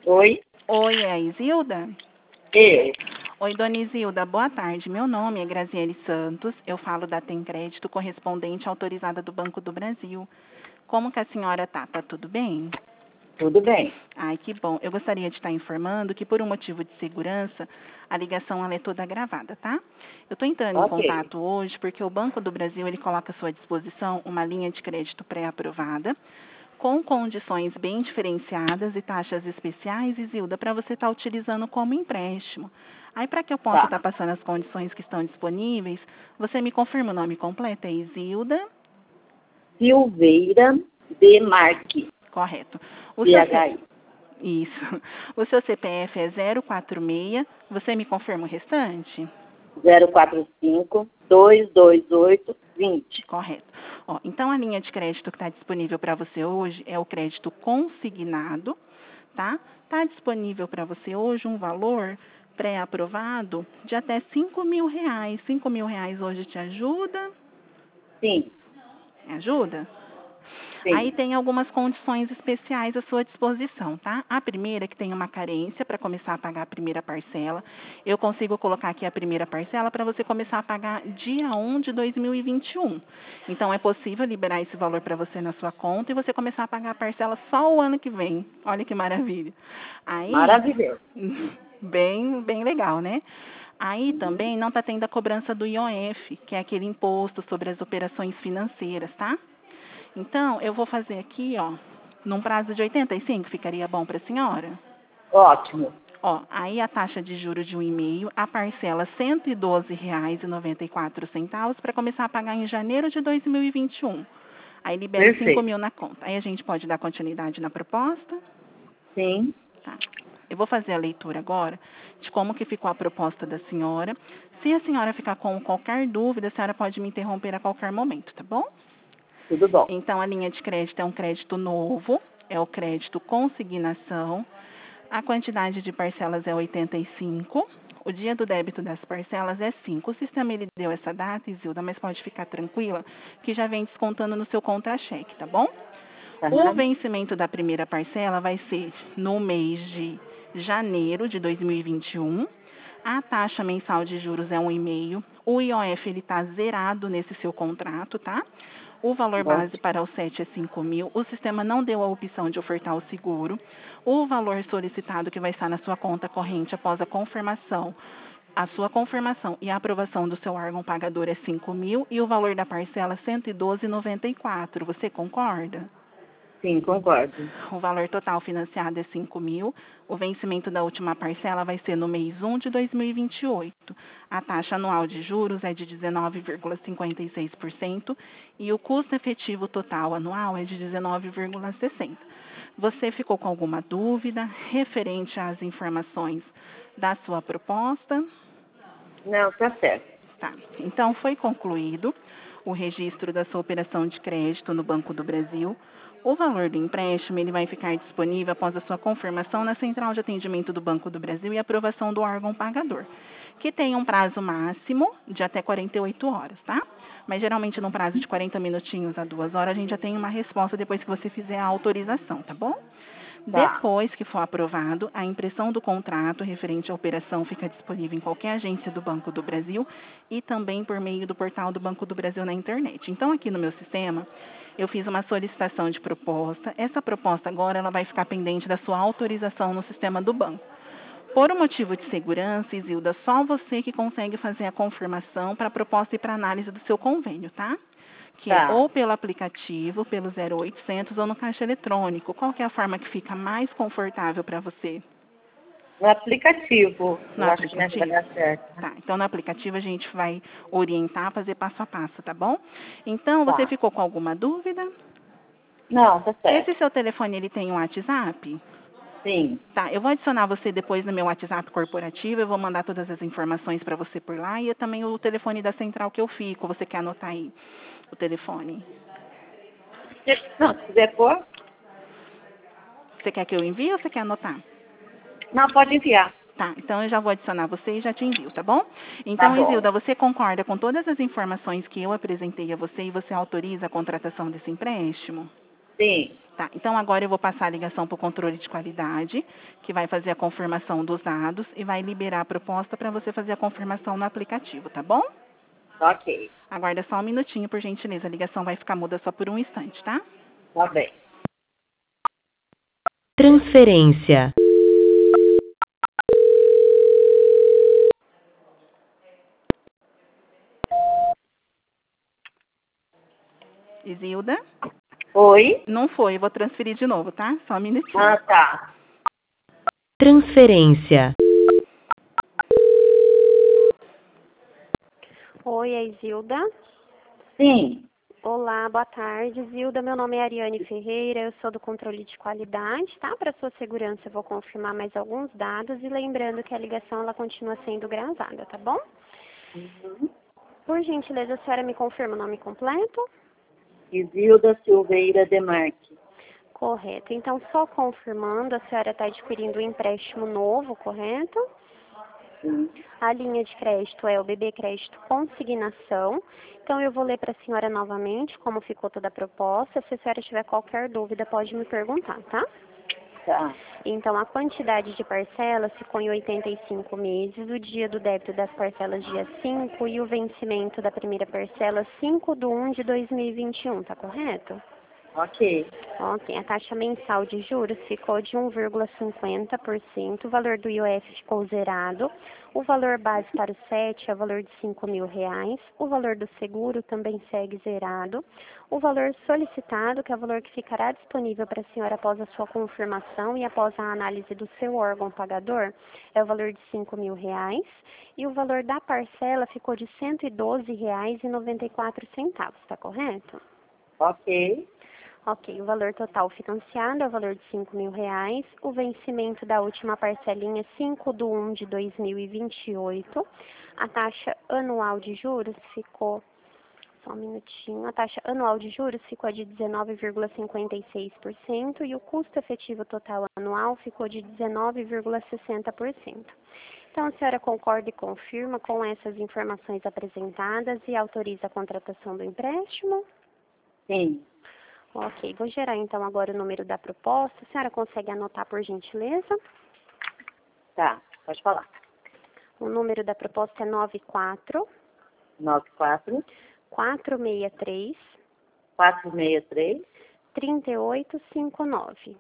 Oi? Oi, é a Isilda? Eu. Oi, dona Isilda, boa tarde. Meu nome é Graziele Santos, eu falo da Tem Crédito, correspondente autorizada do Banco do Brasil. Como que a senhora tá? Tá tudo bem? Tudo bem. Ai, que bom. Eu gostaria de estar informando que, por um motivo de segurança, a ligação ela é toda gravada, tá? Eu estou entrando em Ok. contato hoje porque o Banco do Brasil ele coloca à sua disposição uma linha de crédito pré-aprovada, com condições bem diferenciadas e taxas especiais, Isilda, para você estar utilizando como empréstimo. Aí, para que eu possa Tá. estar passando as condições que estão disponíveis, você me confirma o nome completo? É Isilda? Silveira de Marque. Correto. O seu PHI. Isso. O seu CPF é 046. Você me confirma o restante? 045-228-20. Correto. Ó, então, a linha de crédito que está disponível para você hoje é o crédito consignado, tá? Está disponível para você hoje um valor pré-aprovado de até R$ 5.000. R$ 5.000 hoje te ajuda? Sim, Ajuda? Aí sim. tem algumas condições especiais à sua disposição, tá? A primeira é que tem uma carência para começar a pagar a primeira parcela. Eu consigo colocar aqui a primeira parcela para você começar a pagar dia 1 de 2021. Então é possível liberar esse valor para você na sua conta e você começar a pagar a parcela só o ano que vem. Olha que maravilha. Aí, Maravilhoso. bem legal, né? Aí Uhum. também não está tendo a cobrança do IOF, que é aquele imposto sobre as operações financeiras, tá? Então, eu vou fazer aqui, ó, num prazo de 85, ficaria bom para a senhora? Ótimo. Ó, aí a taxa de juros de 1,5, a parcela R$ 112,94 para começar a pagar em janeiro de 2021. Aí libera 5 Perfeito. mil na conta. Aí a gente pode dar continuidade na proposta? Sim. Tá. Eu vou fazer a leitura agora de como que ficou a proposta da senhora. Se a senhora ficar com qualquer dúvida, a senhora pode me interromper a qualquer momento, tá bom? Tudo bom. Então, a linha de crédito é um crédito novo, é o crédito consignação. A quantidade de parcelas é 85. O dia do débito das parcelas é 5. O sistema ele deu essa data, Isilda, mas pode ficar tranquila que já vem descontando no seu contra-cheque, tá bom? O Aham. vencimento da primeira parcela vai ser no mês de janeiro de 2021. A taxa mensal de juros é 1,5. O IOF ele está zerado nesse seu contrato, tá? O valor base Ótimo. para o 7 é 5 mil. O sistema não deu a opção de ofertar o seguro. O valor solicitado que vai estar na sua conta corrente após a confirmação, a sua confirmação e a aprovação do seu órgão pagador é 5 mil e o valor da parcela é 112,94. Você concorda? Sim, concordo. O valor total financiado é 5 mil. O vencimento da última parcela vai ser no mês 1 de 2028. A taxa anual de juros é de 19,56% e o custo efetivo total anual é de 19,60%. Você ficou com alguma dúvida referente às informações da sua proposta? Não, tá certo. Tá. Então, foi concluído o registro da sua operação de crédito no Banco do Brasil. O valor do empréstimo ele vai ficar disponível após a sua confirmação na central de atendimento do Banco do Brasil e aprovação do órgão pagador, que tem um prazo máximo de até 48 horas, tá? Mas geralmente num prazo de 40 minutinhos a 2 horas a gente já tem uma resposta depois que você fizer a autorização, tá bom? Tá. Depois que for aprovado, a impressão do contrato referente à operação fica disponível em qualquer agência do Banco do Brasil e também por meio do portal do Banco do Brasil na internet. Então, aqui no meu sistema, eu fiz uma solicitação de proposta. Essa proposta agora ela vai ficar pendente da sua autorização no sistema do banco. Por um motivo de segurança, Isilda, só você que consegue fazer a confirmação para a proposta e para análise do seu convênio, tá? Que é Tá. ou pelo aplicativo, pelo 0800 ou no caixa eletrônico. Qual que é a forma que fica mais confortável para você? No aplicativo, No eu acho que nessa vai aplicativo? dar certo. Tá, então no aplicativo a gente vai orientar, fazer passo a passo, tá bom? Então, você Tá. ficou com alguma dúvida? Não, tá Esse certo. seu telefone, ele tem um WhatsApp? Sim. Tá, eu vou adicionar você depois no meu WhatsApp corporativo, eu vou mandar todas as informações para você por lá e também o telefone da central que eu fico. Você quer anotar aí o telefone? Não, se quiser pôr. Você quer que eu envie ou você quer anotar? Não, pode enviar. Tá, então eu já vou adicionar você e já te envio, tá bom? Tá Então, bom. Isilda, você concorda com todas as informações que eu apresentei a você e você autoriza a contratação desse empréstimo? Sim. Tá, então agora eu vou passar a ligação para o controle de qualidade, que vai fazer a confirmação dos dados e vai liberar a proposta para você fazer a confirmação no aplicativo, tá bom? Ok. Aguarda só um minutinho, por gentileza. A ligação vai ficar muda só por um instante, tá? Tá bem. Transferência. Isilda? Oi? Não foi, eu vou transferir de novo, tá? Só um minutinho. Ah, tá. Transferência. Oi, é Isilda. Sim. Olá, boa tarde, Isilda. Meu nome é Ariane Ferreira, eu sou do controle de qualidade, tá? Para sua segurança, eu vou confirmar mais alguns dados e lembrando que a ligação ela continua sendo gravada, tá bom? Uhum. Por gentileza, a senhora me confirma o nome completo? Isilda Silveira Demarque. Correto. Então, só confirmando, a senhora está adquirindo um empréstimo novo, correto? Sim. A linha de crédito é o BB Crédito Consignação. Então, eu vou ler para a senhora novamente como ficou toda a proposta. Se a senhora tiver qualquer dúvida, pode me perguntar, tá? Tá. Então, a quantidade de parcelas ficou em 85 meses, o dia do débito das parcelas dia 5 e o vencimento da primeira parcela 5/1 de 2021, tá correto? Ok. Ok, a taxa mensal de juros ficou de 1,50%, o valor do IOF ficou zerado, o valor base para o SET é o valor de R$ 5.000, o valor do seguro também segue zerado, o valor solicitado, que é o valor que ficará disponível para a senhora após a sua confirmação e após a análise do seu órgão pagador, é o valor de R$ 5.000, e o valor da parcela ficou de R$ 112,94, está correto? Ok. Ok, o valor total financiado é o valor de R$ 5.000. O vencimento da última parcelinha é 5/1 de 2028. A taxa anual de juros ficou, só um minutinho, a taxa anual de juros ficou de 19,56% e o custo efetivo total anual ficou de 19,60%. Então, a senhora concorda e confirma com essas informações apresentadas e autoriza a contratação do empréstimo? Sim. Ok, vou gerar então agora o número da proposta. A senhora consegue anotar por gentileza? Tá. Pode falar. O número da proposta é 94 463 463 3859.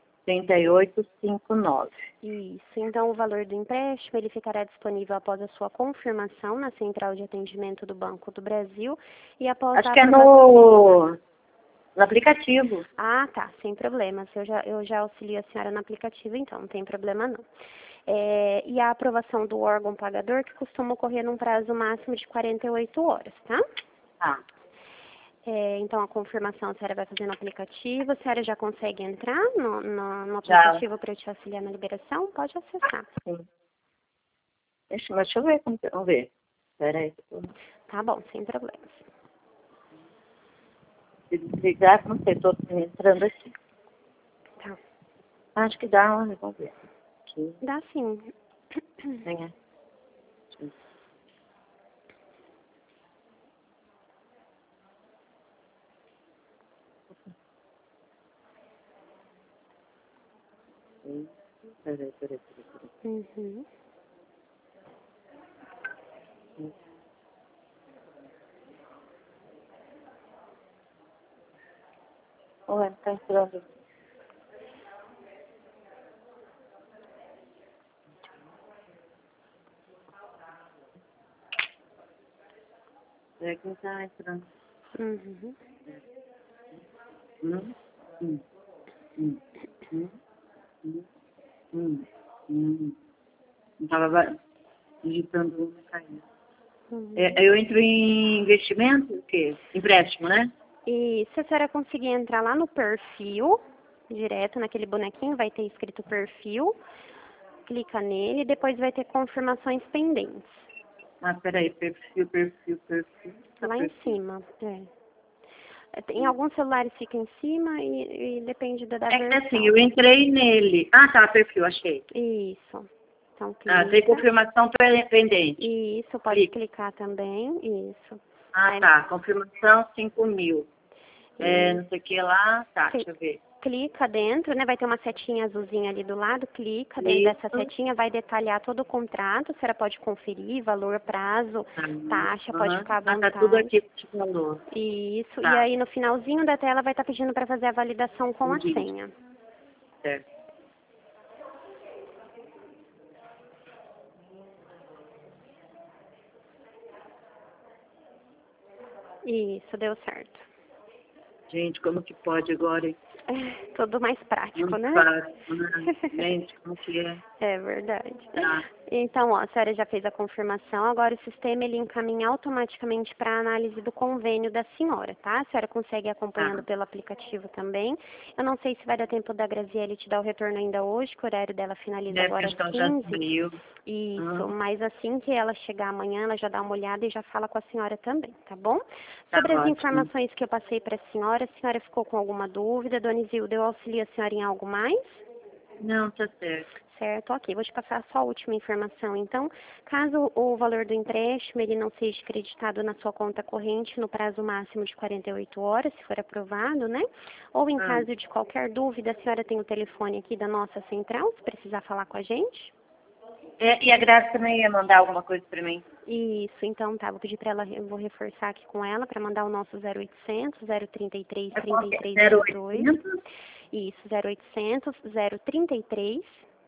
3859. Isso, então o valor do empréstimo ele ficará disponível após a sua confirmação na Central de Atendimento do Banco do Brasil e após Acho a que é aprovação... no aplicativo. Ah, tá, sem problemas. Eu já auxilio a senhora no aplicativo, então, não tem problema não. E a aprovação do órgão pagador, que costuma ocorrer num prazo máximo de 48 horas, tá? Tá. Então, a confirmação a senhora vai fazer no aplicativo. A senhora já consegue entrar no Já. aplicativo para eu te auxiliar na liberação? Pode acessar. Sim. Deixa eu ver como que... Vamos ver. Espera aí. Tá bom, sem problemas. Se desligar, não sei, estou entrando aqui. Tá. Acho que dá, vamos ver. Aqui. Dá sim. Venha. Peraí. Uhum. Ué, tá entrando. É que não tá entrando. Uhum. Hum, hum, hum, hum, Não tava digitando, não caiu. Uhum. Eu entro em investimento, o quê? Empréstimo, né? E se a senhora conseguir entrar lá no perfil, direto naquele bonequinho, vai ter escrito perfil, clica nele e depois vai ter confirmações pendentes. Ah, peraí, perfil. Tá, Lá em perfil. cima, Em alguns celulares fica em cima e depende da É que versão. assim, eu entrei nele. Ah, tá, perfil, achei. Isso. Então, Ah, tem clica. confirmação pendente. Isso, pode Clica. clicar também. Isso. Ah, Aí, tá, confirmação 5.000. não sei o que lá, tá, deixa eu ver. Clica dentro, né? Vai ter uma setinha azulzinha ali do lado, clica dentro dessa setinha, vai detalhar todo o contrato, a senhora pode conferir, valor, prazo, taxa, pode ficar à vontade. Tá tudo aqui que te falou. Isso, Tá. e aí no finalzinho da tela vai estar pedindo para fazer a validação com a Entendi. senha. Certo. Isso, deu certo. Gente, como que pode agora, hein? Tudo mais prático, Muito né? fácil, né? Gente, como que é? É verdade. Tá. Então, ó, a senhora já fez a confirmação, agora o sistema ele encaminha automaticamente para a análise do convênio da senhora, tá? A senhora consegue ir acompanhando pelo aplicativo também. Eu não sei se vai dar tempo da Graziele te dar o retorno ainda hoje, que o horário dela finaliza agora às Questão já 15. saiu. Isso, mas assim que ela chegar amanhã, ela já dá uma olhada e já fala com a senhora também, tá bom? Sobre as ótimo. informações que eu passei para a senhora ficou com alguma dúvida? Dona Isilda, eu auxilio a senhora em algo mais? Não, tá certo. Certo, ok. Vou te passar só a última informação. Então, caso o valor do empréstimo ele não seja creditado na sua conta corrente no prazo máximo de 48 horas, se for aprovado, né? Ou em caso de qualquer dúvida, a senhora tem o telefone aqui da nossa central, se precisar falar com a gente? E a Graça também ia mandar alguma coisa pra mim? Isso, então tá, vou pedir para ela, eu vou reforçar aqui com ela para mandar o nosso 0800 033 3302. 0800? Isso, 0800 033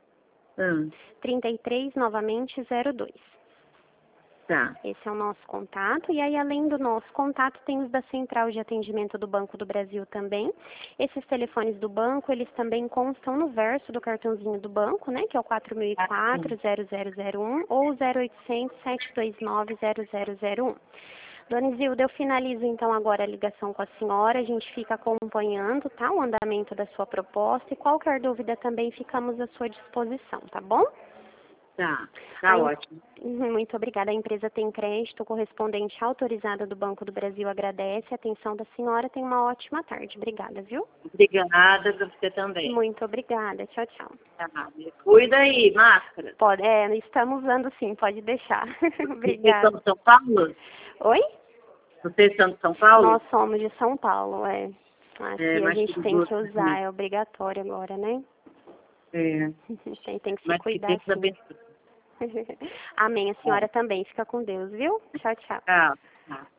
33 novamente 02. Tá. Esse é o nosso contato. E aí, além do nosso contato, tem os da Central de Atendimento do Banco do Brasil também. Esses telefones do banco, eles também constam no verso do cartãozinho do banco, né? Que é o 4004-0001 ou 0800-729-0001. Dona Isilda, eu finalizo então agora a ligação com a senhora. A gente fica acompanhando, tá? O andamento da sua proposta e qualquer dúvida também ficamos à sua disposição, tá bom? Tá ótimo. Muito obrigada. A empresa Tem Crédito, correspondente autorizada do Banco do Brasil, agradece a atenção da senhora. Tenha uma ótima tarde. Obrigada, viu? Obrigada pra você também. Muito obrigada. Tchau, tchau. Tá. Cuida aí, máscara. Pode, estamos usando sim, pode deixar. Vocês são Obrigada. de São Paulo? Oi? Vocês são de São Paulo? Nós somos de São Paulo, Aqui a mais gente tem perigoso que usar, também. é obrigatório agora, né? Tem que se Mas que cuidar Deus sim. abençoe. Amém. A senhora também. Fica com Deus, viu? Tchau, tchau. Tchau.